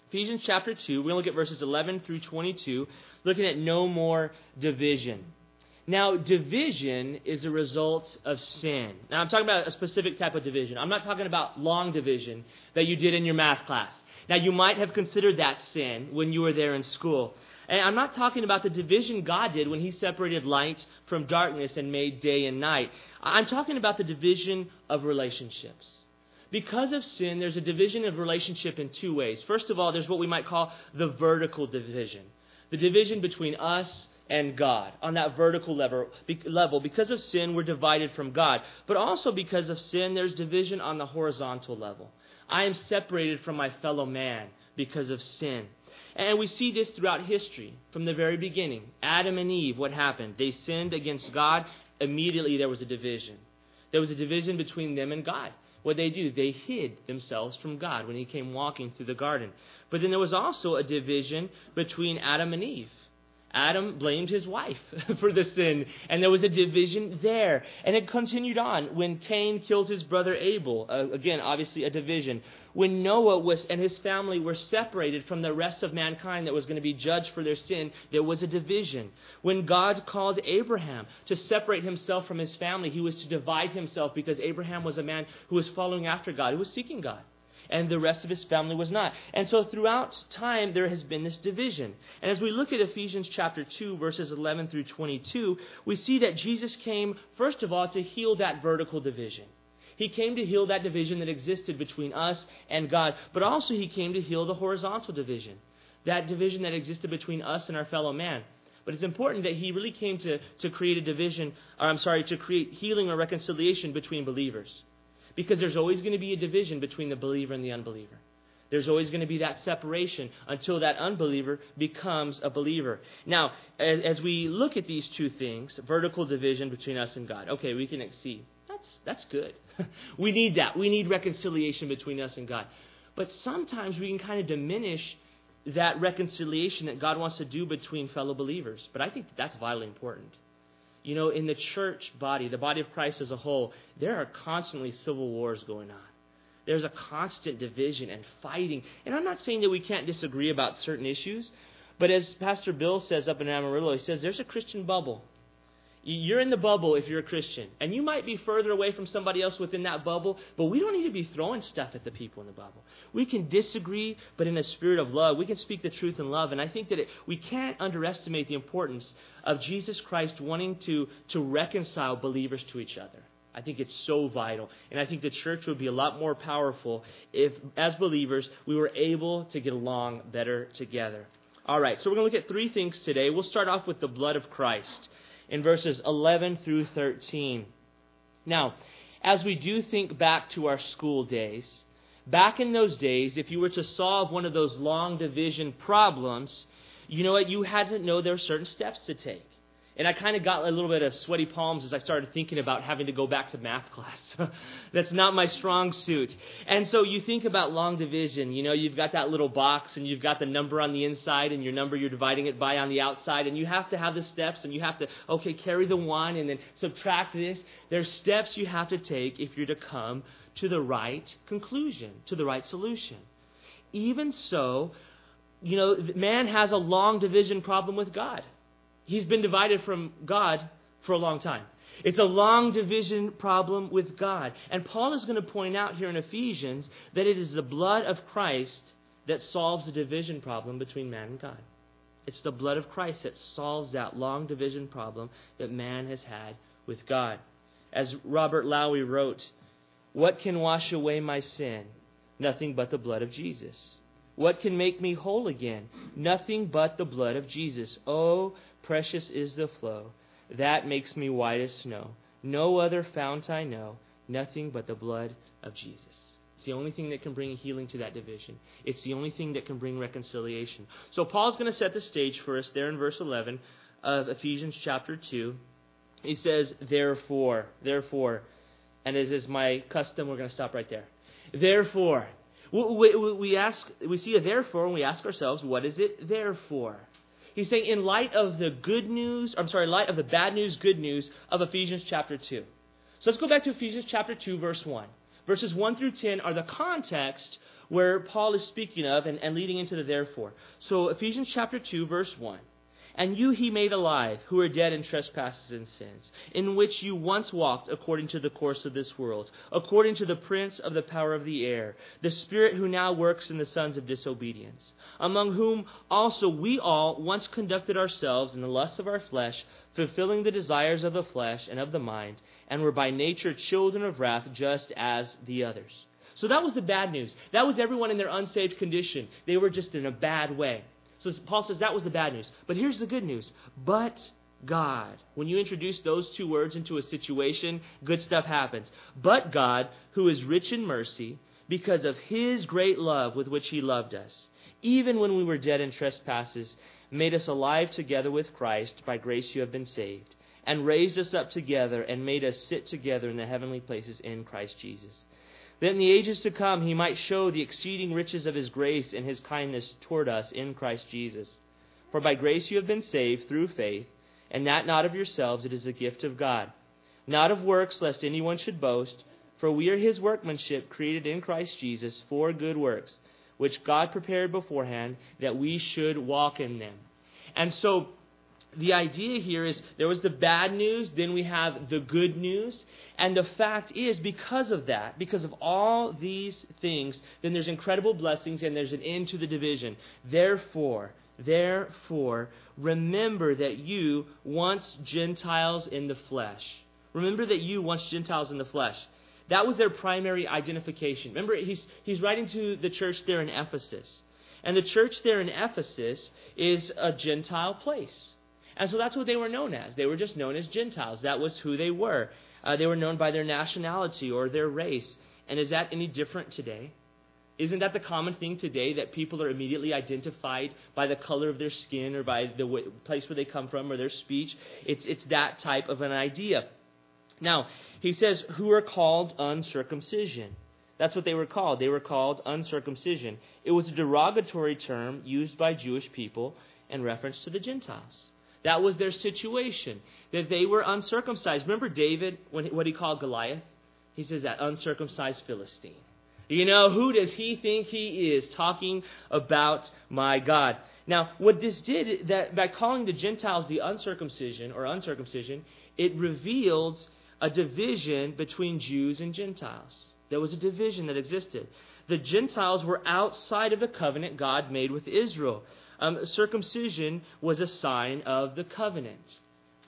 Ephesians chapter 2, we're going to look at verses 11 through 22, looking at no more division. Now, division is a result of sin. Now, I'm talking about a specific type of division. I'm not talking about long division that you did in your math class. Now, you might have considered that sin when you were there in school. And I'm not talking about the division God did when He separated light from darkness and made day and night. I'm talking about the division of relationships. Because of sin, there's a division of relationship in two ways. First of all, there's what we might call the vertical division. The division between us and God on that vertical level. Because of sin, we're divided from God. But also because of sin, there's division on the horizontal level. I am separated from my fellow man because of sin. And we see this throughout history from the very beginning. Adam and Eve, what happened? They sinned against God. Immediately there was a division. There was a division between them and God. What they do? They hid themselves from God when He came walking through the garden. But then there was also a division between Adam and Eve. Adam blamed his wife for the sin, and there was a division there. And it continued on when Cain killed his brother Abel. Again, obviously a division. When Noah and his family were separated from the rest of mankind that was going to be judged for their sin, there was a division. When God called Abraham to separate himself from his family, He was to divide himself because Abraham was a man who was following after God, who was seeking God. And the rest of his family was not. And so throughout time, there has been this division. And as we look at Ephesians chapter 2, verses 11 through 22, we see that Jesus came, first of all, to heal that vertical division. He came to heal that division that existed between us and God. But also He came to heal the horizontal division, that division that existed between us and our fellow man. But it's important that He really came to create to create healing or reconciliation between believers. Because there's always going to be a division between the believer and the unbeliever. There's always going to be that separation until that unbeliever becomes a believer. Now, as we look at these two things, vertical division between us and God, okay, we can see that's good. We need that. We need reconciliation between us and God. But sometimes we can kind of diminish that reconciliation that God wants to do between fellow believers. But I think that's vitally important. You know, in the church body, the body of Christ as a whole, there are constantly civil wars going on. There's a constant division and fighting. And I'm not saying that we can't disagree about certain issues, but as Pastor Bill says up in Amarillo, he says there's a Christian bubble. You're in the bubble if you're a Christian. And you might be further away from somebody else within that bubble, but we don't need to be throwing stuff at the people in the bubble. We can disagree, but in a spirit of love. We can speak the truth in love. And I think that we can't underestimate the importance of Jesus Christ wanting to reconcile believers to each other. I think it's so vital. And I think the church would be a lot more powerful if, as believers, we were able to get along better together. All right, so we're going to look at three things today. We'll start off with the blood of Christ in verses 11 through 13. Now, as we do think back to our school days, back in those days, if you were to solve one of those long division problems, you know what? You had to know there were certain steps to take. And I kind of got a little bit of sweaty palms as I started thinking about having to go back to math class. That's not my strong suit. And so you think about long division. You know, you've got that little box and you've got the number on the inside and your number you're dividing it by on the outside. And you have to have the steps and you have to, carry the one and then subtract this. There's steps you have to take if you're to come to the right conclusion, to the right solution. Even so, you know, man has a long division problem with God. He's been divided from God for a long time. It's a long division problem with God. And Paul is going to point out here in Ephesians that it is the blood of Christ that solves the division problem between man and God. It's the blood of Christ that solves that long division problem that man has had with God. As Robert Lowery wrote, "What can wash away my sin? Nothing but the blood of Jesus. What can make me whole again? Nothing but the blood of Jesus. Oh, precious is the flow that makes me white as snow. No other fount I know, nothing but the blood of Jesus." It's the only thing that can bring healing to that division. It's the only thing that can bring reconciliation. So Paul's going to set the stage for us there in verse 11 of Ephesians chapter 2. He says, therefore, and as is my custom, we're going to stop right there. Therefore, we see a therefore and we ask ourselves, what is it there for? He's saying in light of the light of the bad news, good news of Ephesians chapter 2. So let's go back to Ephesians chapter 2, verse 1. Verses 1 through 10 are the context where Paul is speaking of and leading into the therefore. So Ephesians chapter 2, verse 1. And you he made alive, who are dead in trespasses and sins, in which you once walked according to the course of this world, according to the prince of the power of the air, the spirit who now works in the sons of disobedience, among whom also we all once conducted ourselves in the lusts of our flesh, fulfilling the desires of the flesh and of the mind, and were by nature children of wrath, just as the others. So that was the bad news. That was everyone in their unsaved condition. They were just in a bad way. So Paul says that was the bad news. But here's the good news. But God. When you introduce those two words into a situation, good stuff happens. But God, who is rich in mercy, because of his great love with which he loved us, even when we were dead in trespasses, made us alive together with Christ. By grace you have been saved, and raised us up together and made us sit together in the heavenly places in Christ Jesus, that in the ages to come he might show the exceeding riches of his grace and his kindness toward us in Christ Jesus. For by grace you have been saved through faith, and that not of yourselves, it is the gift of God, not of works, lest anyone should boast. For we are his workmanship, created in Christ Jesus for good works, which God prepared beforehand that we should walk in them. And so the idea here is there was the bad news, then we have the good news. And the fact is, because of that, because of all these things, then there's incredible blessings and there's an end to the division. Therefore, remember that you once Gentiles in the flesh. Remember that you once Gentiles in the flesh. That was their primary identification. Remember, he's writing to the church there in Ephesus. And the church there in Ephesus is a Gentile place. And so that's what they were known as. They were just known as Gentiles. That was who they were. They were known by their nationality or their race. And is that any different today? Isn't that the common thing today, that people are immediately identified by the color of their skin or by the place where they come from or their speech? It's that type of an idea. Now, he says, who are called uncircumcision. That's what they were called. They were called uncircumcision. It was a derogatory term used by Jewish people in reference to the Gentiles. That was their situation, that they were uncircumcised. Remember David, what he called Goliath? He says that uncircumcised Philistine. You know, who does he think he is, talking about my God? Now, what this did, that by calling the Gentiles the uncircumcision, it revealed a division between Jews and Gentiles. There was a division that existed. The Gentiles were outside of the covenant God made with Israel. Circumcision was a sign of the covenant.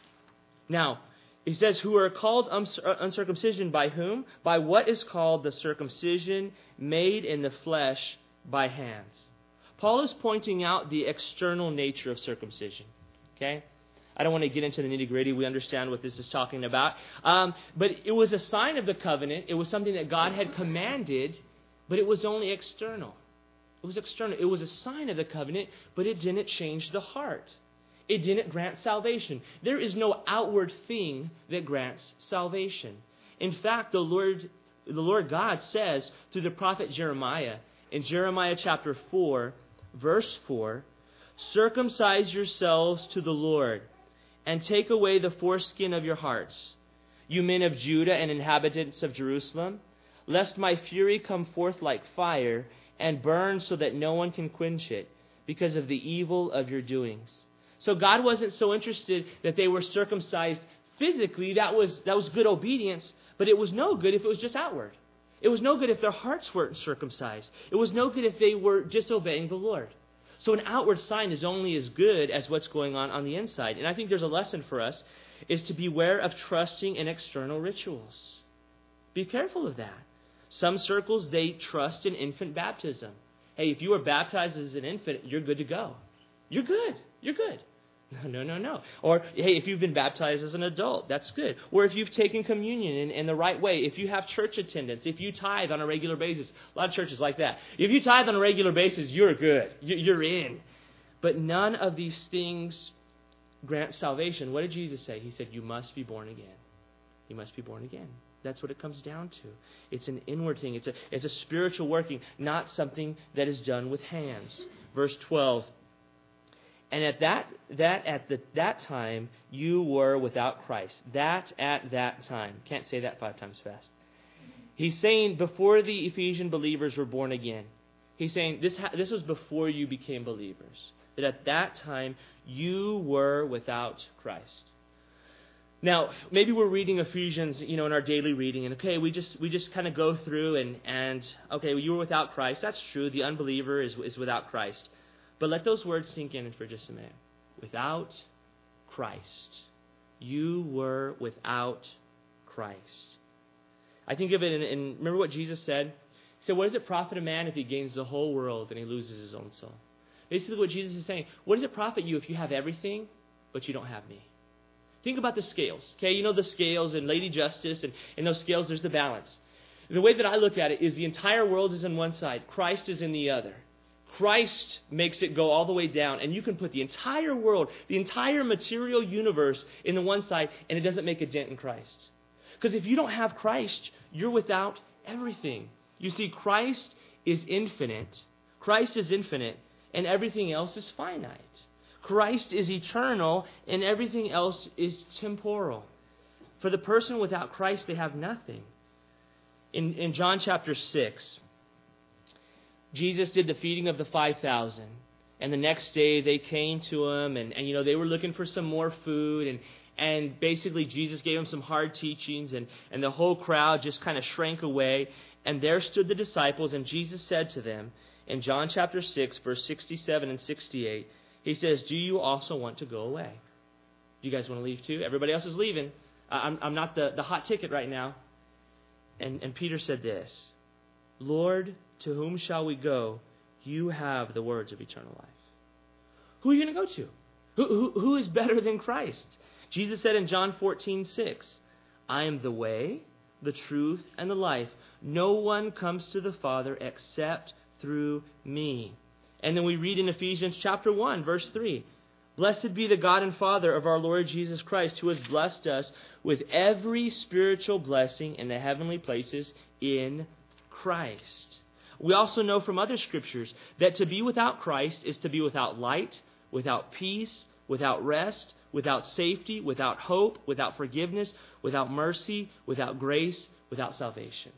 Now, he says, who are called uncircumcision by whom? By what is called the circumcision made in the flesh by hands. Paul is pointing out the external nature of circumcision. Okay? I don't want to get into the nitty-gritty. We understand what this is talking about. But it was a sign of the covenant. It was something that God had commanded, but it was only external. It was external. It was a sign of the covenant, but it didn't change the heart. It didn't grant salvation. There is no outward thing that grants salvation. In fact, the Lord God says through the prophet Jeremiah, in Jeremiah chapter 4, verse 4, circumcise yourselves to the Lord, and take away the foreskin of your hearts, you men of Judah and inhabitants of Jerusalem, lest my fury come forth like fire, and burn so that no one can quench it, because of the evil of your doings. So God wasn't so interested that they were circumcised physically. That was good obedience, but it was no good if it was just outward. It was no good if their hearts weren't circumcised. It was no good if they were disobeying the Lord. So an outward sign is only as good as what's going on the inside. And I think there's a lesson for us, is to beware of trusting in external rituals. Be careful of that. Some circles, they trust in infant baptism. Hey, if you were baptized as an infant, you're good to go. You're good. You're good. No. Or, hey, if you've been baptized as an adult, that's good. Or if you've taken communion in the right way, if you have church attendance, if you tithe on a regular basis. A lot of churches like that. If you tithe on a regular basis, you're good. You're in. But none of these things grant salvation. What did Jesus say? He said, you must be born again. You must be born again. That's what it comes down to. It's an inward thing. It's a spiritual working, not something that is done with hands. Verse 12. And at that time you were without Christ. That at that time. Can't say that 5 times fast. He's saying before the Ephesian believers were born again, he's saying this was before you became believers. That at that time you were without Christ. Now, maybe we're reading Ephesians, in our daily reading, and okay, we just kind of go through and okay, well, you were without Christ. That's true. The unbeliever is without Christ. But let those words sink in for just a minute. Without Christ. You were without Christ. I think of it, and remember what Jesus said? He said, what does it profit a man if he gains the whole world and he loses his own soul? Basically what Jesus is saying, what does it profit you if you have everything, but you don't have me? Think about the scales. Okay, the scales and Lady Justice, and in those scales there's the balance. The way that I look at it is the entire world is on one side, Christ is in the other. Christ makes it go all the way down, and you can put the entire world, the entire material universe in the one side, and it doesn't make a dent in Christ. Because if you don't have Christ, you're without everything. You see, Christ is infinite. Christ is infinite, and everything else is finite. Christ is eternal, and everything else is temporal. For the person without Christ, they have nothing. In John chapter 6, Jesus did the feeding of the 5,000. And the next day they came to him, and they were looking for some more food. And basically Jesus gave them some hard teachings, and the whole crowd just kind of shrank away. And there stood the disciples, and Jesus said to them in John chapter 6, verse 67 and 68, he says, do you also want to go away? Do you guys want to leave too? Everybody else is leaving. I'm not the hot ticket right now. And Peter said this, Lord, to whom shall we go? You have the words of eternal life. Who are you going to go to? Who is better than Christ? Jesus said in John 14:6, I am the way, the truth, and the life. No one comes to the Father except through me. And then we read in Ephesians chapter 1, verse 3, Blessed be the God and Father of our Lord Jesus Christ, who has blessed us with every spiritual blessing in the heavenly places in Christ. We also know from other scriptures that to be without Christ is to be without light, without peace, without rest, without safety, without hope, without forgiveness, without mercy, without grace, without salvation.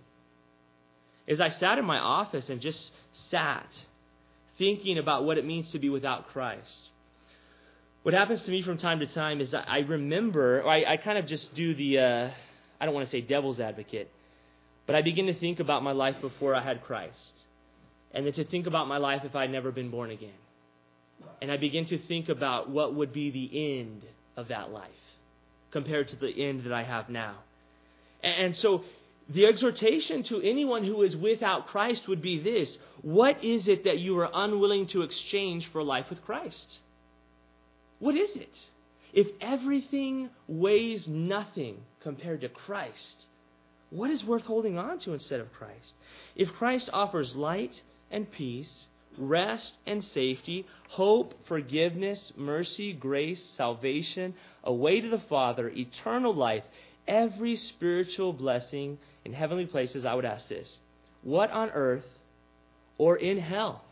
As I sat in my office and just sat thinking about what it means to be without Christ, what happens to me from time to time is I remember, or I kind of just do the, I don't want to say devil's advocate, but I begin to think about my life before I had Christ. And then to think about my life if I had never been born again. And I begin to think about what would be the end of that life compared to the end that I have now. And so the exhortation to anyone who is without Christ would be this. What is it that you are unwilling to exchange for life with Christ? What is it? If everything weighs nothing compared to Christ, what is worth holding on to instead of Christ? If Christ offers light and peace, rest and safety, hope, forgiveness, mercy, grace, salvation, a way to the Father, eternal life, every spiritual blessing in heavenly places, I would ask this. What on earth or in hell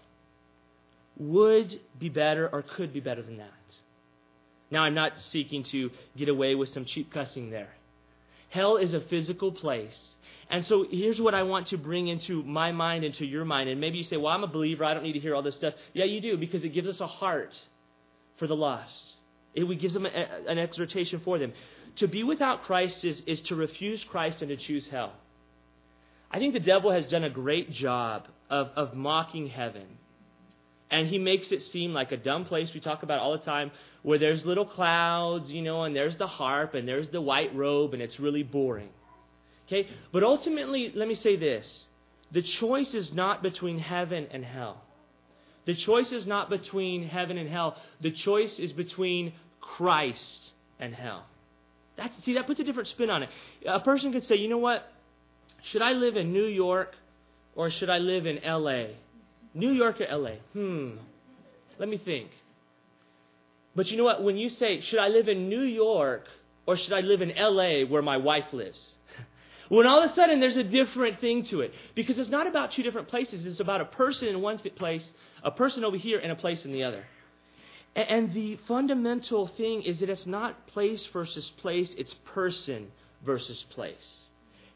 would be better or could be better than that? Now, I'm not seeking to get away with some cheap cussing there. Hell is a physical place. And so here's what I want to bring into my mind, into your mind. And maybe you say, well, I'm a believer. I don't need to hear all this stuff. Yeah, you do, because it gives us a heart for the lost. It gives them an exhortation for them. To be without Christ is to refuse Christ and to choose hell. I think the devil has done a great job of mocking heaven. And he makes it seem like a dumb place we talk about all the time, where there's little clouds, and there's the harp, and there's the white robe, and it's really boring. Okay? But ultimately, let me say this. The choice is not between heaven and hell. The choice is not between heaven and hell. The choice is between Christ and hell. That puts a different spin on it. A person could say, you know what? Should I live in New York or should I live in L.A.? New York or L.A.? Let me think. But you know what? When you say, should I live in New York or should I live in L.A. where my wife lives? When all of a sudden there's a different thing to it. Because it's not about two different places. It's about a person in one place, a person over here, and a place in the other. And the fundamental thing is that it's not place versus place. It's person versus place.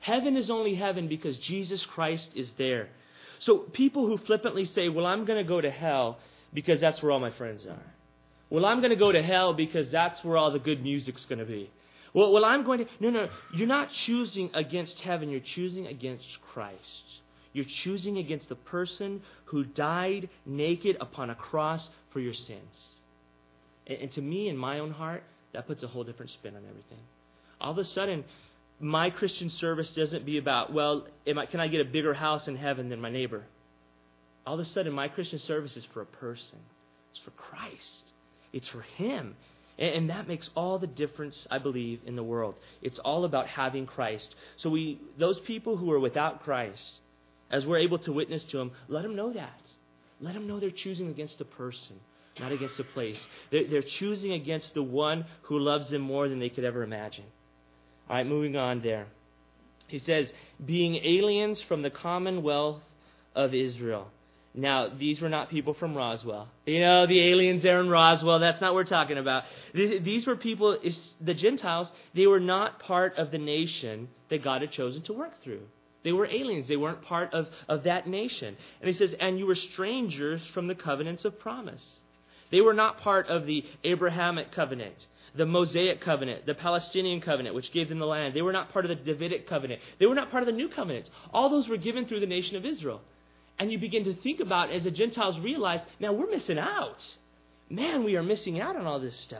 Heaven is only heaven because Jesus Christ is there. So people who flippantly say, well, I'm going to go to hell because that's where all my friends are. Well, I'm going to go to hell because that's where all the good music's going to be. Well, I'm going to... No. You're not choosing against heaven. You're choosing against Christ. You're choosing against the person who died naked upon a cross for your sins. And to me, in my own heart, that puts a whole different spin on everything. All of a sudden, my Christian service doesn't be about, well, can I get a bigger house in heaven than my neighbor? All of a sudden, my Christian service is for a person. It's for Christ. It's for Him. And that makes all the difference, I believe, in the world. It's all about having Christ. So those people who are without Christ, as we're able to witness to them, let them know that. Let them know they're choosing against the person, not against the place. They're choosing against the one who loves them more than they could ever imagine. All right, moving on there. He says, being aliens from the commonwealth of Israel. Now, these were not people from Roswell. You know, the aliens there in Roswell, that's not what we're talking about. These were people, the Gentiles, they were not part of the nation that God had chosen to work through. They were aliens. They weren't part of that nation. And he says, and you were strangers from the covenants of promise. They were not part of the Abrahamic covenant, the Mosaic covenant, the Palestinian covenant, which gave them the land. They were not part of the Davidic covenant. They were not part of the new covenants. All those were given through the nation of Israel. And you begin to think about, as the Gentiles realize, now we're missing out. Man, we are missing out on all this stuff.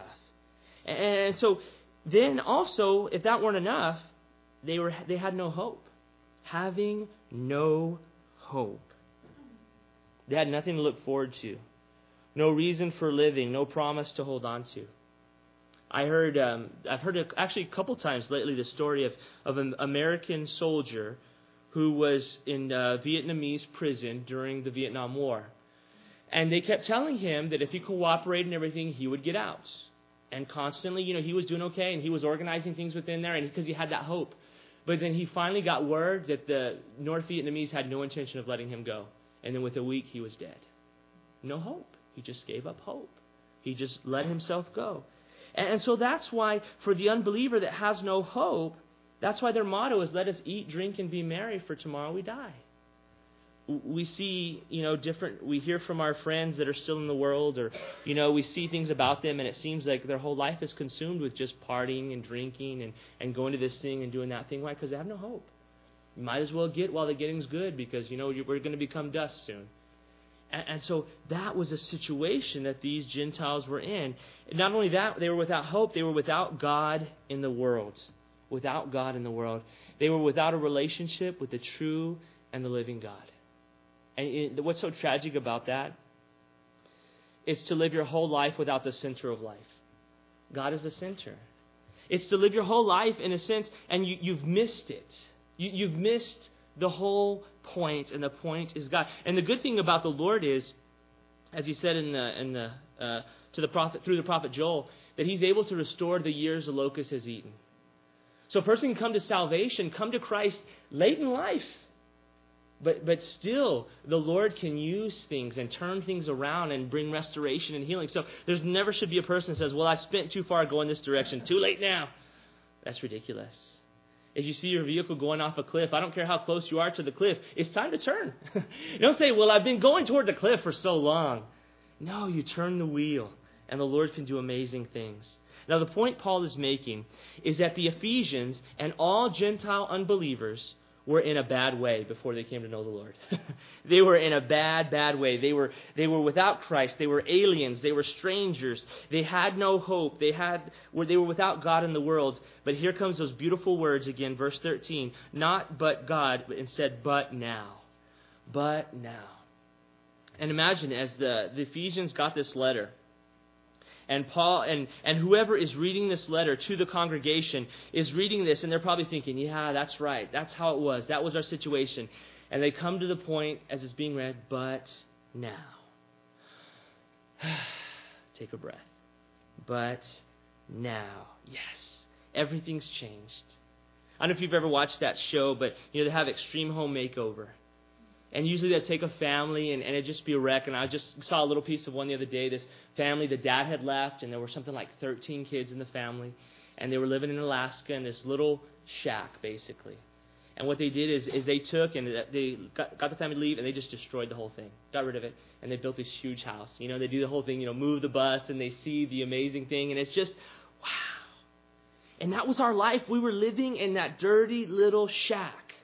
And so then also, if that weren't enough, they had no hope. Having no hope. They had nothing to look forward to. No reason for living. No promise to hold on to. I've heard actually a couple times lately the story of an American soldier who was in Vietnamese prison during the Vietnam War. And they kept telling him that if he cooperated and everything, he would get out. And constantly, he was doing okay, and he was organizing things within there, and because he had that hope. But then he finally got word that the North Vietnamese had no intention of letting him go. And then with a week, he was dead. No hope. He just gave up hope. He just let himself go. And so that's why, for the unbeliever that has no hope, that's why their motto is, let us eat, drink, and be merry, for tomorrow we die. We see, we hear from our friends that are still in the world, or, we see things about them, and it seems like their whole life is consumed with just partying and drinking and going to this thing and doing that thing. Why? Because they have no hope. You might as well get while the getting's good, because, we're going to become dust soon. And so that was a situation that these Gentiles were in. And not only that, they were without hope, they were without God in the world. Without God in the world. They were without a relationship with the true and the living God. And what's so tragic about that? It's to live your whole life without the center of life. God is the center. It's to live your whole life in a sense, and you've missed it. You've missed the whole point, and the point is God. And the good thing about the Lord is, as He said to the prophet through the prophet Joel, that He's able to restore the years the locust has eaten. So a person can come to salvation, come to Christ late in life. But still, the Lord can use things and turn things around and bring restoration and healing. So there's never should be a person that says, well, I spent too far going this direction. Too late now. That's ridiculous. If you see your vehicle going off a cliff, I don't care how close you are to the cliff, it's time to turn. Don't say, well, I've been going toward the cliff for so long. No, you turn the wheel, and the Lord can do amazing things. Now, the point Paul is making is that the Ephesians and all Gentile unbelievers were in a bad way before they came to know the Lord. They were in a bad way. They were without Christ. They were aliens. They were strangers. They had no hope. They were without God in the world. But here comes those beautiful words again, verse 13. Not but God, but instead but now. But now. And imagine as the Ephesians got this letter, and Paul and whoever is reading this letter to the congregation is reading this, and they're probably thinking, yeah, that's right. That's how it was. That was our situation. And they come to the point as it's being read, but now. Take a breath. But now. Yes. Everything's changed. I don't know if you've ever watched that show, but they have Extreme Home Makeover. And usually they'd take a family and it'd just be a wreck. And I just saw a little piece of one the other day. This family, the dad had left, and there were something like 13 kids in the family. And they were living in Alaska in this little shack, basically. And what they did is they took and they got the family to leave, and they just destroyed the whole thing, got rid of it, and they built this huge house. They do the whole thing, move the bus, and they see the amazing thing, and it's just, wow. And that was our life. We were living in that dirty little shack.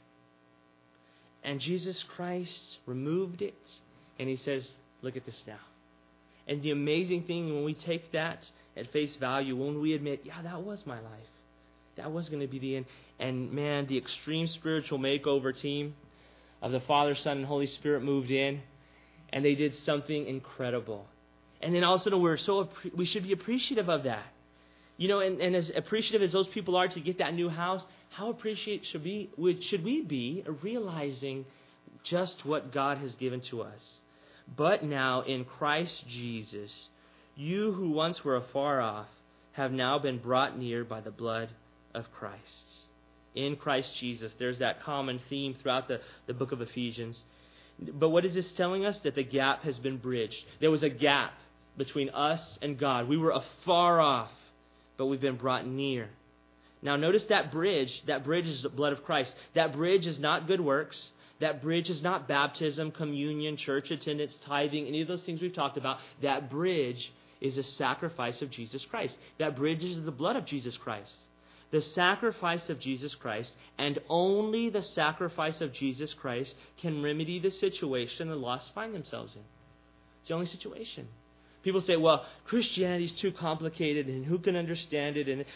And Jesus Christ removed it, and he says, look at this now. And the amazing thing, when we take that at face value, when we admit, yeah, that was my life. That was going to be the end. And man, the extreme spiritual makeover team of the Father, Son, and Holy Spirit moved in, and they did something incredible. And then all of a sudden, we should be appreciative of that. And as appreciative as those people are to get that new house, how appreciative should we be realizing just what God has given to us? But now in Christ Jesus, you who once were afar off have now been brought near by the blood of Christ. In Christ Jesus, there's that common theme throughout the book of Ephesians. But what is this telling us? That the gap has been bridged. There was a gap between us and God. We were afar off, but we've been brought near. Now notice that bridge. That bridge is the blood of Christ. That bridge is not good works. That bridge is not baptism, communion, church attendance, tithing, any of those things we've talked about. That bridge is a sacrifice of Jesus Christ. That bridge is the blood of Jesus Christ. The sacrifice of Jesus Christ, and only the sacrifice of Jesus Christ, can remedy the situation the lost find themselves in. It's the only situation. People say, well, Christianity is too complicated, and who can understand it? And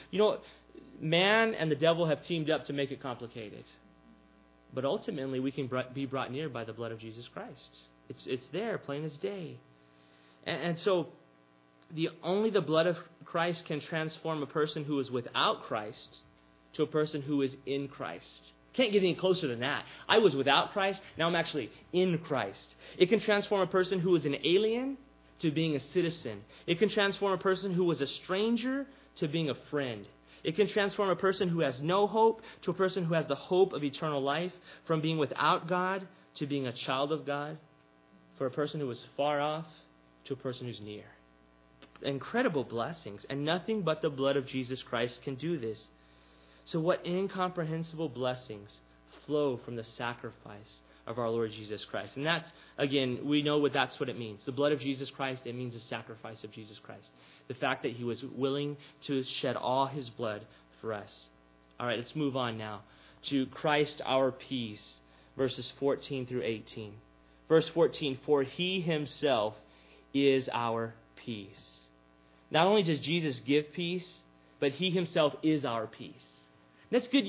man and the devil have teamed up to make it complicated. But ultimately, we can be brought near by the blood of Jesus Christ. It's there, plain as day. And so, only the blood of Christ can transform a person who is without Christ to a person who is in Christ. Can't get any closer than that. I was without Christ, now I'm actually in Christ. It can transform a person who is an alien to being a citizen. It can transform a person who was a stranger to being a friend. It can transform a person who has no hope to a person who has the hope of eternal life, from being without God to being a child of God, for a person who is far off to a person who's near. Incredible blessings, and nothing but the blood of Jesus Christ can do this. So what incomprehensible blessings flow from the sacrifice of our Lord Jesus Christ. And that's, again, we know that's what it means. The blood of Jesus Christ, it means the sacrifice of Jesus Christ. The fact that he was willing to shed all his blood for us. All right, let's move on now to Christ our peace, verses 14 through 18. Verse 14, for he himself is our peace. Not only does Jesus give peace, but he himself is our peace. That's good.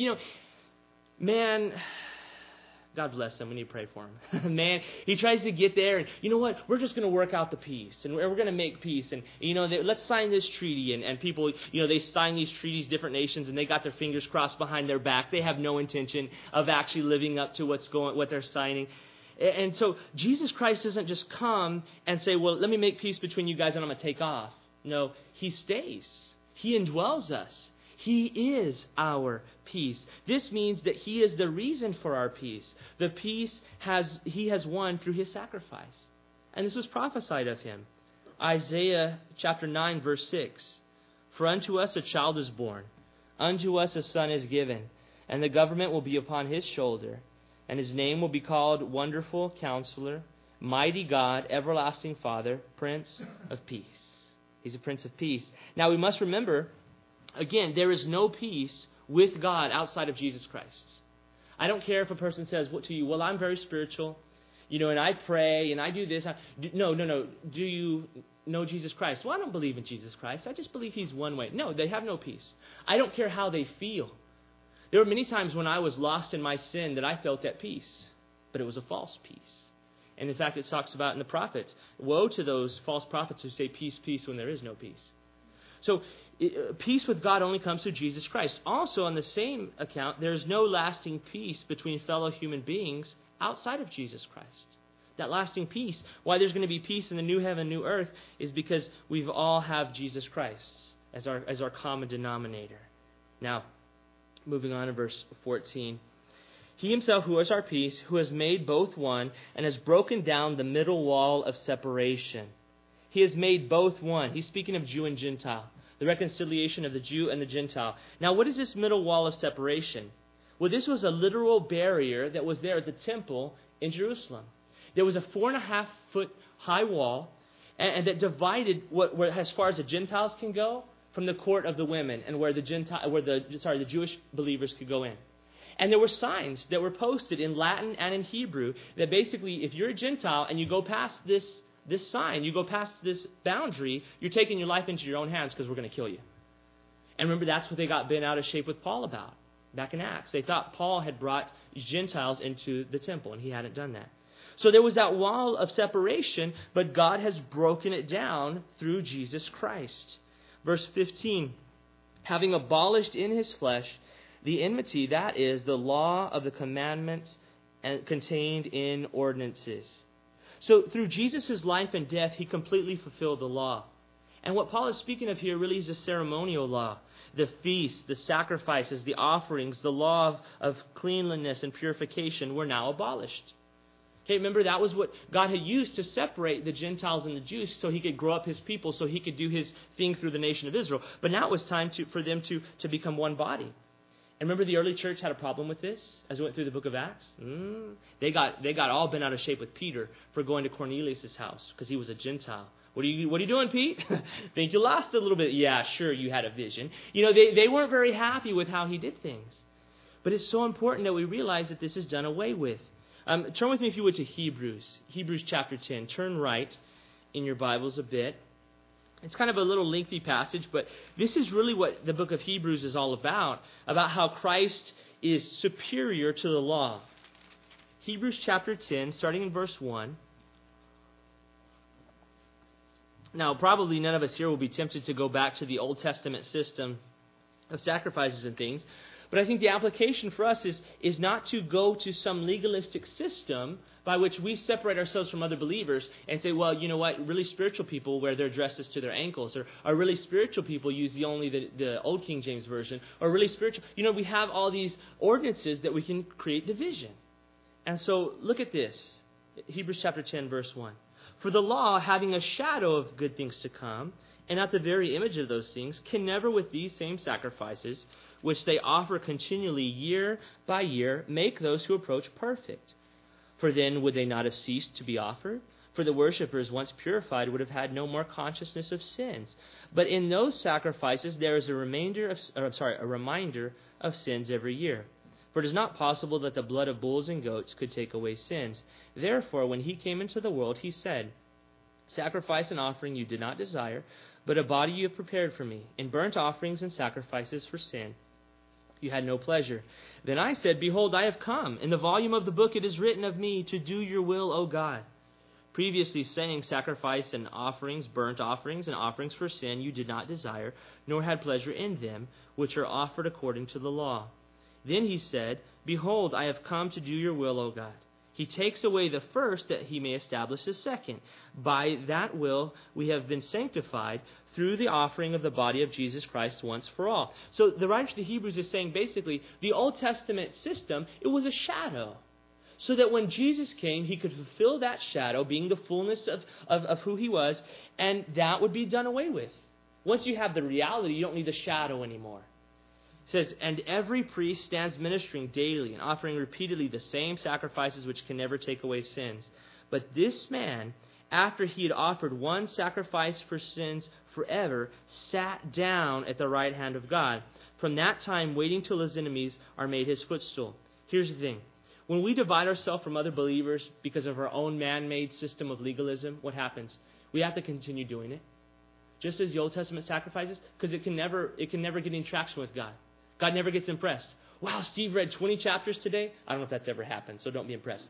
Man, God bless him. We need to pray for him. Man, he tries to get there, and you know what? We're just going to work out the peace, and we're going to make peace. And let's sign this treaty. And people, they sign these treaties, different nations, and they got their fingers crossed behind their back. They have no intention of actually living up to what they're signing. And so Jesus Christ doesn't just come and say, well, let me make peace between you guys, and I'm going to take off. No, he stays. He indwells us. He is our peace. This means that he is the reason for our peace. The peace he has won through his sacrifice. And this was prophesied of him. Isaiah chapter 9, verse 6. For unto us a child is born, unto us a son is given, and the government will be upon his shoulder, and his name will be called Wonderful Counselor, Mighty God, Everlasting Father, Prince of Peace. He's a Prince of Peace. Now we must remember, again, there is no peace with God outside of Jesus Christ. I don't care if a person says to you, well, I'm very spiritual, and I pray, and I do this. No. Do you know Jesus Christ? Well, I don't believe in Jesus Christ. I just believe he's one way. No, they have no peace. I don't care how they feel. There were many times when I was lost in my sin that I felt at peace, but it was a false peace. And in fact, it talks about in the prophets, woe to those false prophets who say peace, peace, when there is no peace. So peace with God only comes through Jesus Christ. Also, on the same account, there is no lasting peace between fellow human beings outside of Jesus Christ. That lasting peace, why there's going to be peace in the new heaven, new earth, is because we all have Jesus Christ as our common denominator. Now, moving on to verse 14. He himself, who is our peace, who has made both one, and has broken down the middle wall of separation. He has made both one. He's speaking of Jew and Gentile. The reconciliation of the Jew and the Gentile. Now, what is this middle wall of separation? Well, this was a literal barrier that was there at the temple in Jerusalem. There was a 4.5-foot high wall, and that divided where as far as the Gentiles can go from the court of the women, and where the Jewish believers could go in. And there were signs that were posted in Latin and in Hebrew that basically, if you're a Gentile and you go past this sign, you go past this boundary, you're taking your life into your own hands because we're going to kill you. And remember, that's what they got bent out of shape with Paul about back in Acts. They thought Paul had brought Gentiles into the temple, and he hadn't done that. So there was that wall of separation, but God has broken it down through Jesus Christ. Verse 15, having abolished in his flesh the enmity, that is, the law of the commandments contained in ordinances. So through Jesus' life and death, he completely fulfilled the law. And what Paul is speaking of here really is the ceremonial law. The feasts, the sacrifices, the offerings, the law of cleanliness and purification were now abolished. Okay, remember, that was what God had used to separate the Gentiles and the Jews so he could grow up his people, so he could do his thing through the nation of Israel. But now it was time for them to become one body. And remember, the early church had a problem with this as we went through the book of Acts? They got all bent out of shape with Peter for going to Cornelius' house because he was a Gentile. What are you doing, Pete? Think you lost a little bit? Yeah, sure, you had a vision. They weren't very happy with how he did things. But it's so important that we realize that this is done away with. Turn with me, if you would, to Hebrews chapter 10. Turn right in your Bibles a bit. It's kind of a little lengthy passage, but this is really what the book of Hebrews is all about how Christ is superior to the law. Hebrews chapter 10, starting in verse 1. Now, probably none of us here will be tempted to go back to the Old Testament system of sacrifices and things. But I think the application for us is not to go to some legalistic system by which we separate ourselves from other believers and say, well, you know what, really spiritual people wear their dresses to their ankles, or really spiritual people use only the Old King James Version, or really spiritual, we have all these ordinances that we can create division. And so look at this, Hebrews chapter 10, verse 1. For the law, having a shadow of good things to come, and not the very image of those things, can never with these same sacrifices, which they offer continually year by year, make those who approach perfect. For then would they not have ceased to be offered? For the worshippers, once purified, would have had no more consciousness of sins. But in those sacrifices there is a reminder of sins every year. For it is not possible that the blood of bulls and goats could take away sins. Therefore, when he came into the world, he said, sacrifice and offering you did not desire, but a body you have prepared for me. In burnt offerings and sacrifices for sin you had no pleasure. Then I said, behold, I have come. In the volume of the book it is written of me, to do your will, O God. Previously saying, sacrifice and offerings, burnt offerings and offerings for sin you did not desire, nor had pleasure in them, which are offered according to the law. Then he said, behold, I have come to do your will, O God. He takes away the first that he may establish the second. By that will we have been sanctified through the offering of the body of Jesus Christ once for all. So the writer to the Hebrews is saying basically the Old Testament system, it was a shadow. So that when Jesus came, he could fulfill that shadow, being the fullness of who he was, and that would be done away with. Once you have the reality, you don't need the shadow anymore. It says, and every priest stands ministering daily and offering repeatedly the same sacrifices which can never take away sins. But this man, after he had offered one sacrifice for sins forever, sat down at the right hand of God. From that time, waiting till his enemies are made his footstool. Here's the thing. When we divide ourselves from other believers because of our own man-made system of legalism, what happens? We have to continue doing it. Just as the Old Testament sacrifices, because it can never get any traction with God. God never gets impressed. Wow, Steve read 20 chapters today. I don't know if that's ever happened, so don't be impressed.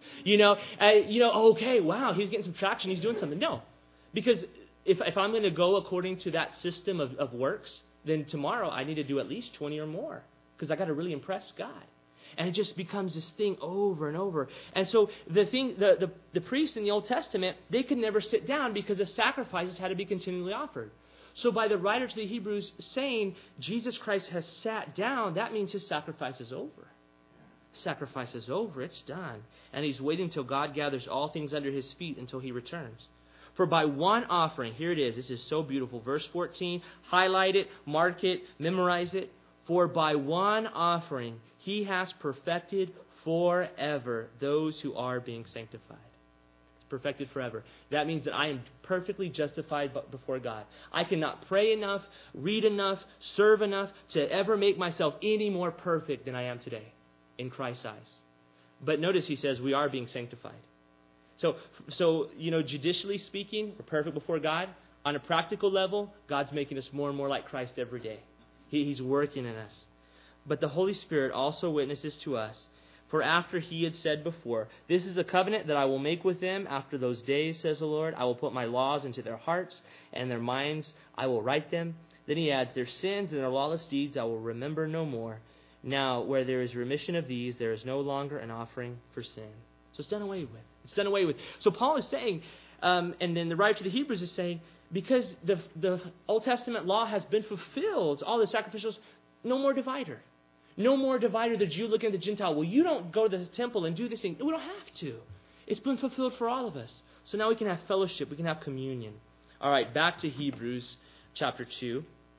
Okay, wow, he's getting some traction. He's doing something. No, because if I'm going to go according to that system of works, then tomorrow I need to do at least 20 or more because I got to really impress God. And it just becomes this thing over and over. And so the priests in the Old Testament, they could never sit down because the sacrifices had to be continually offered. So by the writer to the Hebrews saying Jesus Christ has sat down, that means his sacrifice is over. Sacrifice is over. It's done. And he's waiting till God gathers all things under his feet until he returns. For by one offering, here it is. This is so beautiful. Verse 14, highlight it, mark it, memorize it. For by one offering He has perfected forever those who are being sanctified. It's perfected forever. That means that I am perfectly justified before God. I cannot pray enough, read enough, serve enough to ever make myself any more perfect than I am today in Christ's eyes. But notice he says we are being sanctified. So judicially speaking, we're perfect before God. On a practical level, God's making us more and more like Christ every day. He's working in us. But the Holy Spirit also witnesses to us. For after he had said before, this is the covenant that I will make with them after those days, says the Lord. I will put my laws into their hearts, and their minds I will write them. Then he adds, their sins and their lawless deeds I will remember no more. Now, where there is remission of these, there is no longer an offering for sin. So it's done away with. It's done away with. So Paul is saying, and then the writer to the Hebrews is saying, because the Old Testament law has been fulfilled, all the sacrificials, no more divider. No more divider, the Jew looking at the Gentile. Well, you don't go to the temple and do this thing. We don't have to. It's been fulfilled for all of us. So now we can have fellowship. We can have communion. All right, back to Hebrews chapter 2.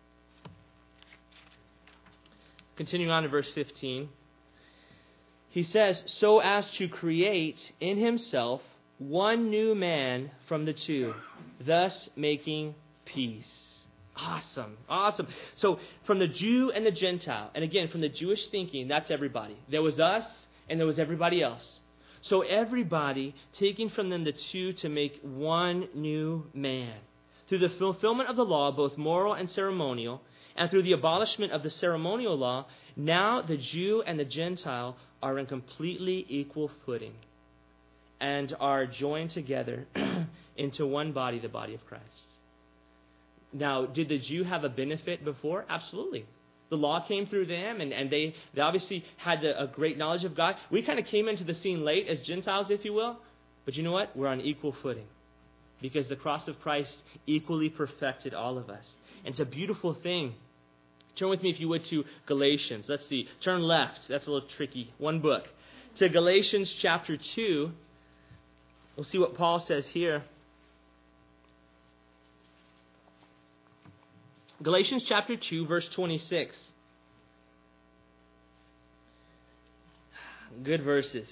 Continuing on to verse 15. He says, so as to create in himself one new man from the two, thus making peace. Awesome. So from the Jew and the Gentile, and again, from the Jewish thinking, that's everybody. There was us and there was everybody else. So everybody taking from them the two to make one new man. Through the fulfillment of the law, both moral and ceremonial, and through the abolishment of the ceremonial law, now the Jew and the Gentile are in completely equal footing and are joined together into one body, the body of Christ. Now, did the Jew have a benefit before? Absolutely. The law came through them, and they obviously had a great knowledge of God. We kind of came into the scene late as Gentiles, if you will. But you know what? We're on equal footing because the cross of Christ equally perfected all of us. And it's a beautiful thing. Turn with me, if you would, to Galatians. Let's see. Turn left. That's a little tricky. One book. To Galatians chapter 2. We'll see what Paul says here. Galatians chapter 2, verse 26. Good verses.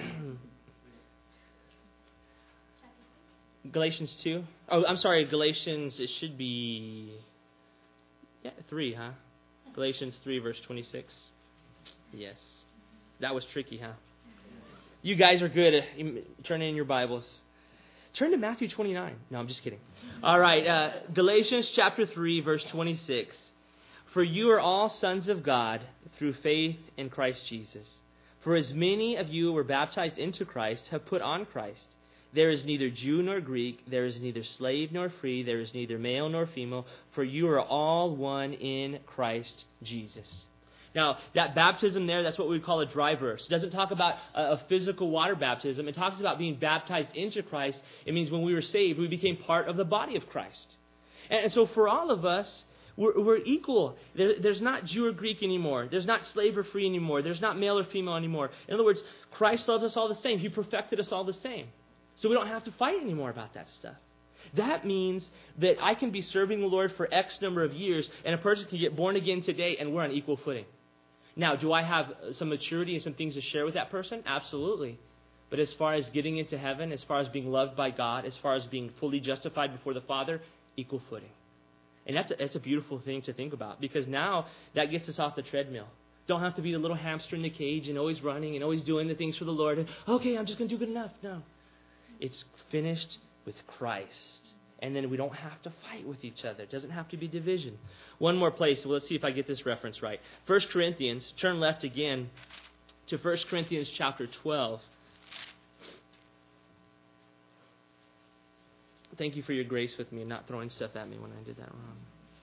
Galatians 2. Oh, I'm sorry, Galatians, it should be 3, huh? Galatians 3, verse 26. Yes. That was tricky, huh? You guys are good at turning in your Bibles. Turn to Matthew 29. No, I'm just kidding. All right, Galatians chapter 3, verse 26. For you are all sons of God through faith in Christ Jesus. For as many of you were baptized into Christ have put on Christ. There is neither Jew nor Greek, there is neither slave nor free, there is neither male nor female, for you are all one in Christ Jesus. Now, that baptism there, that's what we call a dry verse. It doesn't talk about a physical water baptism. It talks about being baptized into Christ. It means when we were saved, we became part of the body of Christ. And so for all of us, we're equal. There's not Jew or Greek anymore. There's not slave or free anymore. There's not male or female anymore. In other words, Christ loves us all the same. He perfected us all the same. So we don't have to fight anymore about that stuff. That means that I can be serving the Lord for X number of years, and a person can get born again today, and we're on equal footing. Now, do I have some maturity and some things to share with that person? Absolutely. But as far as getting into heaven, as far as being loved by God, as far as being fully justified before the Father, equal footing. And that's a beautiful thing to think about, because now that gets us off the treadmill. Don't have to be the little hamster in the cage and always running and always doing the things for the Lord. And, okay, I'm just going to do good enough. No. It's finished with Christ. And then we don't have to fight with each other. It doesn't have to be division. One more place. Well, let's see if I get this reference right. 1 Corinthians. Turn left again to 1 Corinthians chapter 12. Thank you for your grace with me and not throwing stuff at me when I did that wrong.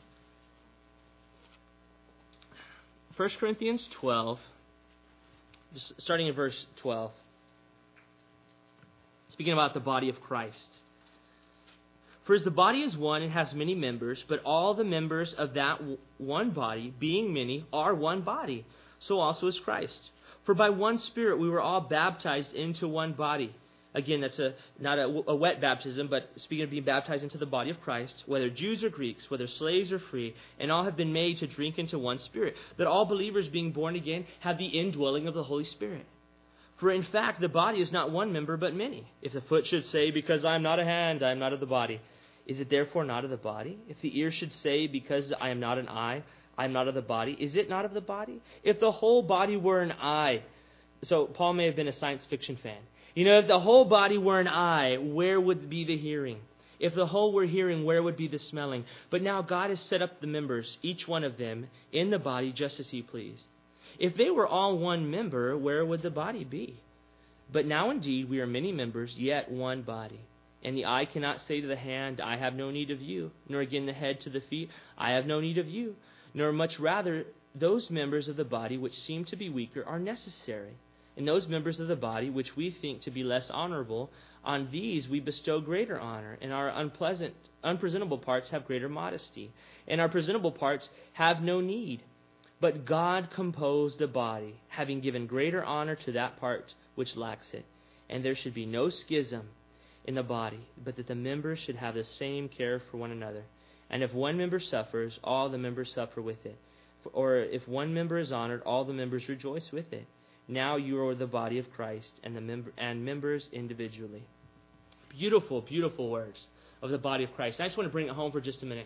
1 Corinthians 12, just starting in verse 12. Speaking about the body of Christ. For as the body is one and has many members, but all the members of that one body, being many, are one body, so also is Christ. For by one Spirit we were all baptized into one body, Again, that's not a wet baptism, but speaking of being baptized into the body of Christ, whether Jews or Greeks, whether slaves or free, and all have been made to drink into one Spirit. That all believers being born again have the indwelling of the Holy Spirit. For in fact, the body is not one member, but many. If the foot should say, because I am not a hand, I am not of the body, is it therefore not of the body? If the ear should say, because I am not an eye, I am not of the body, is it not of the body? If the whole body were an eye, so Paul may have been a science fiction fan. If the whole body were an eye, where would be the hearing? If the whole were hearing, where would be the smelling? But now God has set up the members, each one of them, in the body just as He pleased. If they were all one member, where would the body be? But now indeed we are many members, yet one body. And the eye cannot say to the hand, I have no need of you, nor again the head to the feet, I have no need of you, nor much rather those members of the body which seem to be weaker are necessary. And those members of the body which we think to be less honorable, on these we bestow greater honor, and our unpresentable parts have greater modesty, and our presentable parts have no need. But God composed the body, having given greater honor to that part which lacks it. And there should be no schism in the body, but that the members should have the same care for one another. And if one member suffers, all the members suffer with it. Or if one member is honored, all the members rejoice with it. Now you are the body of Christ, and members individually. Beautiful, beautiful words of the body of Christ. I just want to bring it home for just a minute.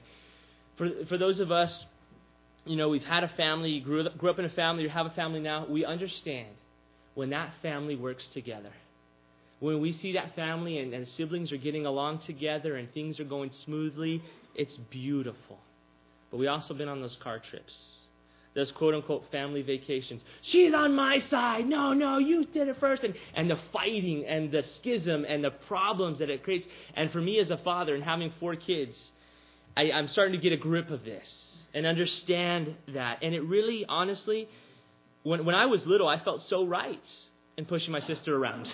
For those of us, we've had a family, grew up in a family, or have a family now, we understand when that family works together. When we see that family and siblings are getting along together and things are going smoothly, it's beautiful. But we also been on those car trips. Those quote-unquote family vacations. She's on my side. No, you did it first. And the fighting and the schism and the problems that it creates. And for me as a father and having 4 kids, I'm starting to get a grip of this and understand that. And it really, honestly, when I was little, I felt so right in pushing my sister around.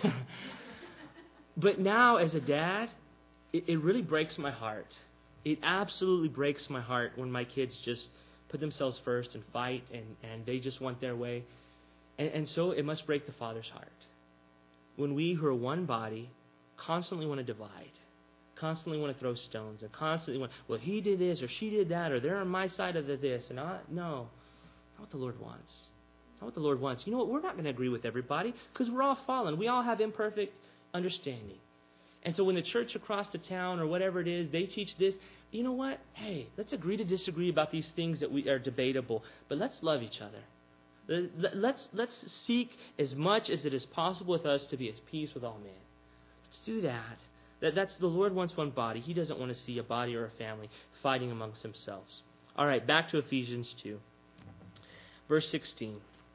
But now as a dad, it really breaks my heart. It absolutely breaks my heart when my kids just put themselves first and fight and they just want their way. And so it must break the Father's heart. When we who are one body constantly want to divide, constantly want to throw stones, and constantly want, well, he did this or she did that, or they're on my side of this. And no, not what the Lord wants. Not what the Lord wants. You know what? We're not going to agree with everybody because we're all fallen. We all have imperfect understanding. And so when the church across the town or whatever it is, they teach this, you know what? Hey, let's agree to disagree about these things that we are debatable, but let's love each other. Let's seek as much as it is possible with us to be at peace with all men. Let's do that. That's the Lord wants one body. He doesn't want to see a body or a family fighting amongst themselves. All right, back to Ephesians 2. Verse 16.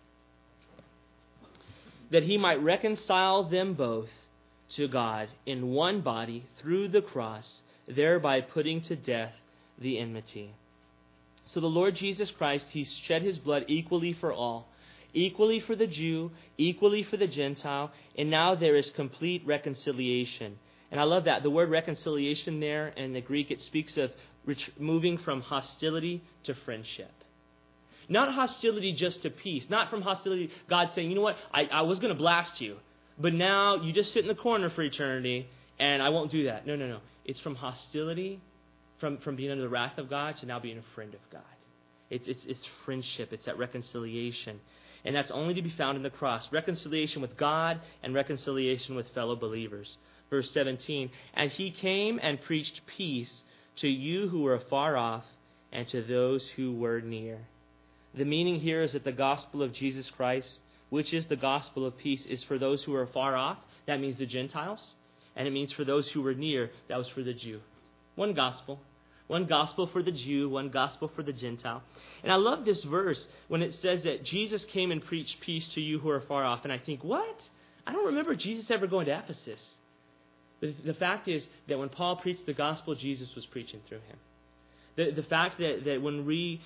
That he might reconcile them both to God in one body through the cross, thereby putting to death the enmity. So the Lord Jesus Christ, He shed His blood equally for all, equally for the Jew, equally for the Gentile, and now there is complete reconciliation. And I love that. The word reconciliation there in the Greek, it speaks of moving from hostility to friendship. Not hostility just to peace. Not from hostility, God saying, you know what, I was going to blast you, but now you just sit in the corner for eternity, and I won't do that. No. It's from hostility, from being under the wrath of God, to now being a friend of God. It's friendship. It's that reconciliation. And that's only to be found in the cross. Reconciliation with God and reconciliation with fellow believers. Verse 17, and He came and preached peace to you who were afar off and to those who were near. The meaning here is that the gospel of Jesus Christ, which is the gospel of peace, is for those who are far off. That means the Gentiles. And it means for those who were near. That was for the Jew. One gospel. One gospel for the Jew, one gospel for the Gentile. And I love this verse when it says that Jesus came and preached peace to you who are far off. And I think, what? I don't remember Jesus ever going to Ephesus. But the fact is that when Paul preached the gospel, Jesus was preaching through him. The fact that when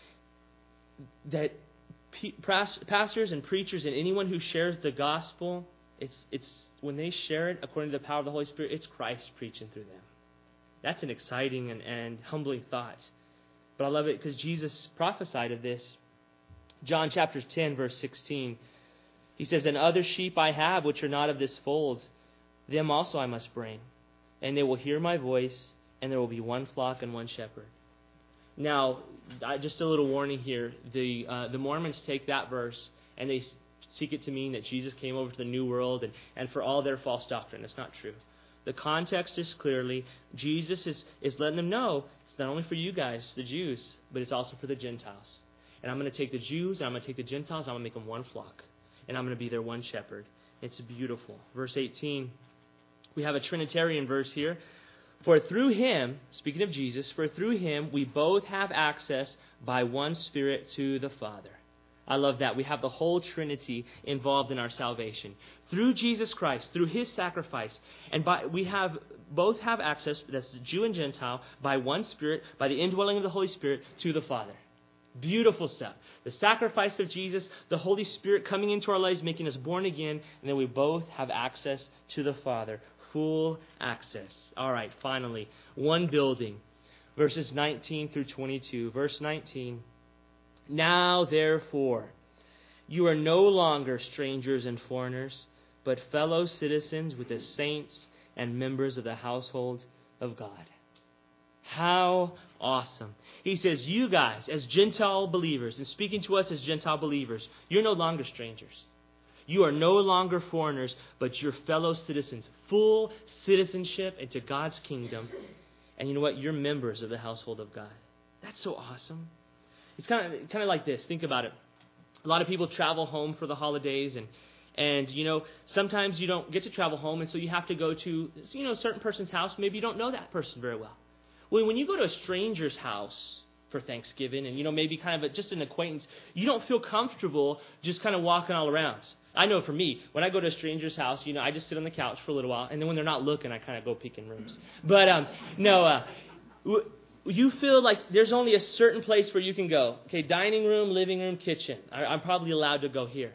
pastors and preachers and anyone who shares the gospel, it's when they share it according to the power of the Holy Spirit, it's Christ preaching through them. That's an exciting and humbling thought. But I love it because Jesus prophesied of this. John chapter 10, verse 16. He says, and other sheep I have which are not of this fold. them also I must bring, and they will hear my voice, and there will be one flock and one shepherd. Now, just a little warning here. The Mormons take that verse and they seek it to mean that Jesus came over to the New World and for all their false doctrine. It's not true. The context is clearly, Jesus is letting them know it's not only for you guys, the Jews, but it's also for the Gentiles. And I'm going to take the Jews and I'm going to take the Gentiles, I'm going to make them one flock. And I'm going to be their one shepherd. It's beautiful. Verse 18, we have a Trinitarian verse here. For through him, speaking of Jesus, for through him we both have access by one Spirit to the Father. I love that. We have the whole Trinity involved in our salvation. Through Jesus Christ, through his sacrifice, and we both have access, that's Jew and Gentile, by one Spirit, by the indwelling of the Holy Spirit, to the Father. Beautiful stuff. The sacrifice of Jesus, the Holy Spirit coming into our lives, making us born again, and then we both have access to the Father. Full access. All right, finally, one building. Verses 19 through 22. Verse 19. Now, therefore, you are no longer strangers and foreigners, but fellow citizens with the saints and members of the household of God. How awesome. He says, you guys, as Gentile believers, and speaking to us as Gentile believers, you're no longer strangers. You are no longer foreigners, but you're fellow citizens. Full citizenship into God's kingdom. And you know what? You're members of the household of God. That's so awesome. It's kind of like this. Think about it. A lot of people travel home for the holidays, and you know, sometimes you don't get to travel home, and so you have to go to, you know, a certain person's house. Maybe you don't know that person very well. When you go to a stranger's house for Thanksgiving, and you know, maybe kind of just an acquaintance, you don't feel comfortable just kind of walking all around. I know for me, when I go to a stranger's house, you know, I just sit on the couch for a little while, and then when they're not looking, I kind of go peek in rooms. But you feel like there's only a certain place where you can go. Okay, dining room, living room, kitchen. I'm probably allowed to go here.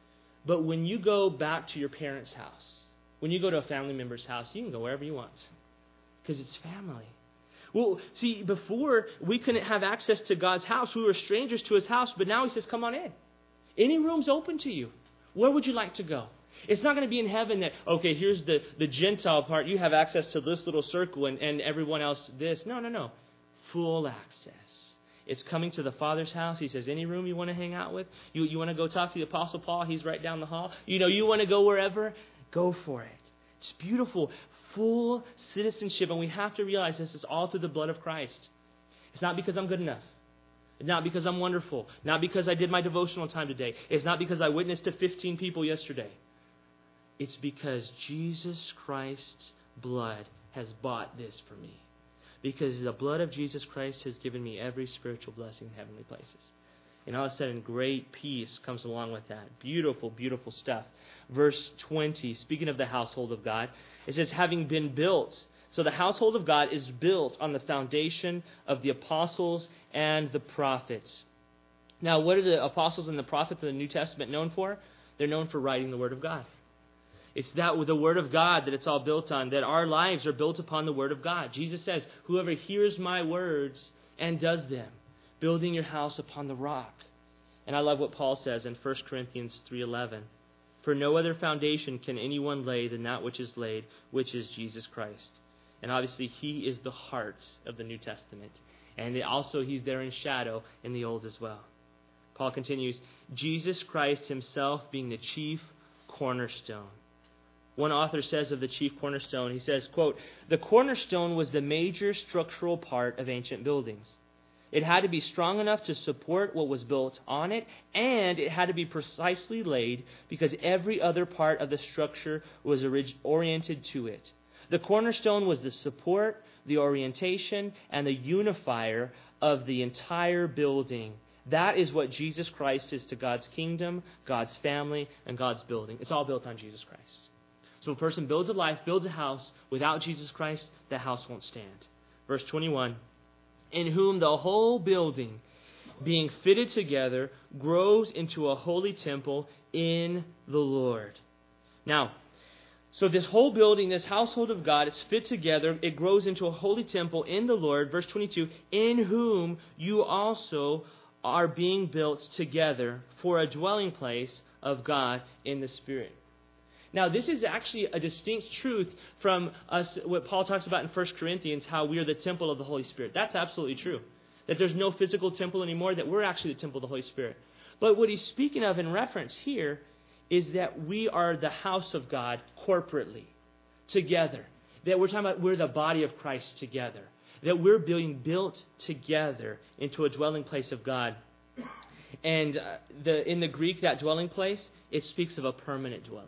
But when you go back to your parents' house, when you go to a family member's house, you can go wherever you want because it's family. Well, see, before we couldn't have access to God's house. We were strangers to his house, but now he says, come on in. Any room's open to you. Where would you like to go? It's not going to be in heaven that, okay, here's the Gentile part. You have access to this little circle and everyone else this. No. Full access. It's coming to the Father's house. He says, any room you want to hang out with? You want to go talk to the Apostle Paul? He's right down the hall. You know, you want to go wherever? Go for it. It's beautiful. Full citizenship. And we have to realize this is all through the blood of Christ. It's not because I'm good enough. It's not because I'm wonderful. Not because I did my devotional time today. It's not because I witnessed to 15 people yesterday. It's because Jesus Christ's blood has bought this for me. Because the blood of Jesus Christ has given me every spiritual blessing in heavenly places. And all of a sudden, great peace comes along with that. Beautiful, beautiful stuff. Verse 20, speaking of the household of God, it says, having been built. So the household of God is built on the foundation of the apostles and the prophets. Now, what are the apostles and the prophets of the New Testament known for? They're known for writing the Word of God. It's that with the Word of God that it's all built on, that our lives are built upon the Word of God. Jesus says, whoever hears my words and does them, building your house upon the rock. And I love what Paul says in 1 Corinthians 3:11. For no other foundation can anyone lay than that which is laid, which is Jesus Christ. And obviously, he is the heart of the New Testament. And also, he's there in shadow in the Old as well. Paul continues, Jesus Christ himself being the chief cornerstone. One author says of the chief cornerstone, he says, quote, the cornerstone was the major structural part of ancient buildings. It had to be strong enough to support what was built on it, and it had to be precisely laid because every other part of the structure was oriented to it. The cornerstone was the support, the orientation, and the unifier of the entire building. That is what Jesus Christ is to God's kingdom, God's family, and God's building. It's all built on Jesus Christ. So a person builds a life, builds a house, without Jesus Christ, that house won't stand. Verse 21, in whom the whole building, being fitted together, grows into a holy temple in the Lord. Now, so this whole building, this household of God, it's fit together. It grows into a holy temple in the Lord. Verse 22, in whom you also are being built together for a dwelling place of God in the Spirit. Now, this is actually a distinct truth from us, what Paul talks about in 1 Corinthians, how we are the temple of the Holy Spirit. That's absolutely true. That there's no physical temple anymore, that we're actually the temple of the Holy Spirit. But what he's speaking of in reference here is that we are the house of God corporately, together. That we're talking about we're the body of Christ together. That we're being built together into a dwelling place of God. And in the Greek, that dwelling place, it speaks of a permanent dwelling.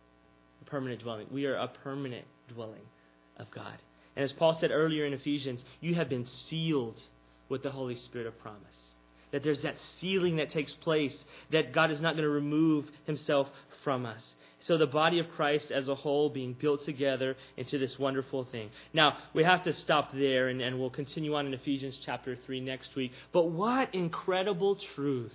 A permanent dwelling. We are a permanent dwelling of God. And as Paul said earlier in Ephesians, you have been sealed with the Holy Spirit of promise. That there's that sealing that takes place, that God is not going to remove himself from us. So the body of Christ as a whole being built together into this wonderful thing. Now, we have to stop there, and we'll continue on in Ephesians chapter 3 next week. But what incredible truth.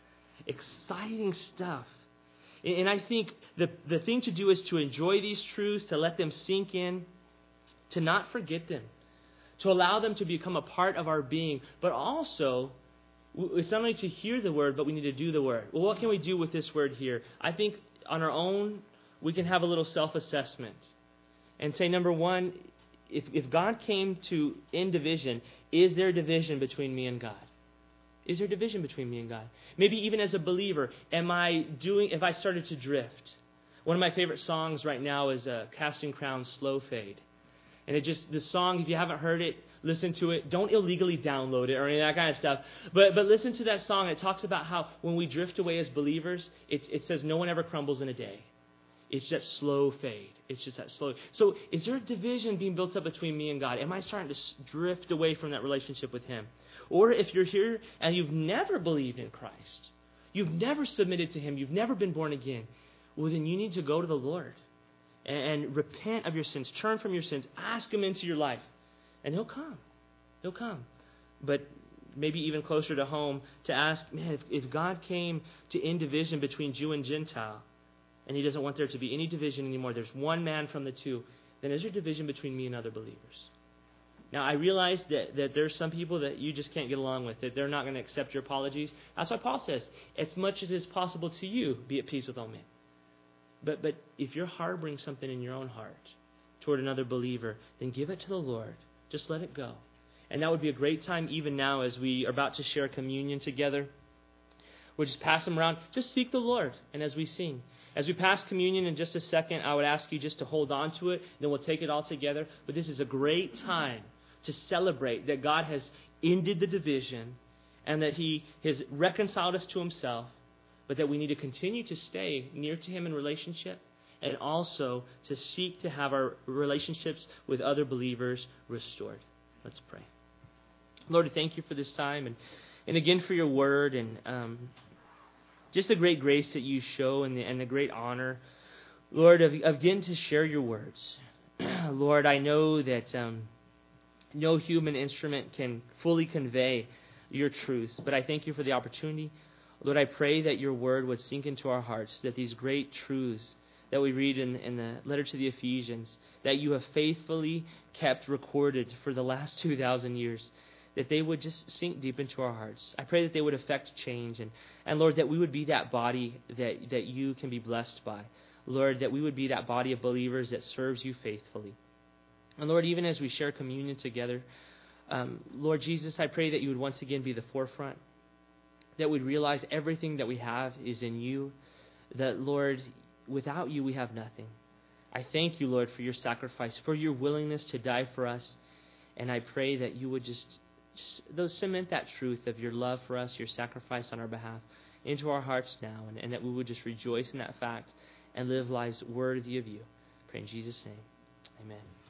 Exciting stuff. And I think the thing to do is to enjoy these truths, to let them sink in, to not forget them, to allow them to become a part of our being, but also it's not only to hear the word, but we need to do the word. Well, what can we do with this word here? I think on our own, we can have a little self-assessment and say, number one, if God came to end division, is there division between me and God? Is there division between me and God? Maybe even as a believer, if I started to drift? One of my favorite songs right now is Casting Crowns' Slow Fade. And the song, if you haven't heard it, listen to it. Don't illegally download it or any of that kind of stuff. But listen to that song. It talks about how when we drift away as believers, it says no one ever crumbles in a day. It's that slow fade. It's just that slow. So is there a division being built up between me and God? Am I starting to drift away from that relationship with Him? Or if you're here and you've never believed in Christ, you've never submitted to Him, you've never been born again, well, then you need to go to the Lord and repent of your sins. Turn from your sins. Ask Him into your life. And He'll come. He'll come. But maybe even closer to home, to ask, man, if God came to end division between Jew and Gentile, and He doesn't want there to be any division anymore, there's one man from the two, then is there division between me and other believers? Now, I realize that there's some people that you just can't get along with, that they're not going to accept your apologies. That's why Paul says, as much as is possible to you, be at peace with all men. But if you're harboring something in your own heart toward another believer, then give it to the Lord. Just let it go. And that would be a great time even now as we are about to share communion together. We'll just pass them around. Just seek the Lord. And as we sing. As we pass communion in just a second, I would ask you just to hold on to it. Then we'll take it all together. But this is a great time to celebrate that God has ended the division and that He has reconciled us to Himself, but that we need to continue to stay near to Him in relationship and also to seek to have our relationships with other believers restored. Let's pray. Lord, thank You for this time and again for Your word and just the great grace that You show and the great honor, Lord, of getting to share Your words. Lord, I know that no human instrument can fully convey Your truths, but I thank You for the opportunity. Lord, I pray that Your word would sink into our hearts, that these great truths that we read in the letter to the Ephesians, that You have faithfully kept recorded for the last 2,000 years, that they would just sink deep into our hearts. I pray that they would affect change, and Lord, that we would be that body that You can be blessed by. Lord, that we would be that body of believers that serves You faithfully. And Lord, even as we share communion together, Lord Jesus, I pray that You would once again be the forefront, that we'd realize everything that we have is in You, that, Lord, without You we have nothing. I thank You, Lord, for Your sacrifice, for Your willingness to die for us, and I pray that You would just cement that truth of Your love for us, Your sacrifice on our behalf, into our hearts now, and that we would just rejoice in that fact and live lives worthy of You. I pray in Jesus' name. Amen.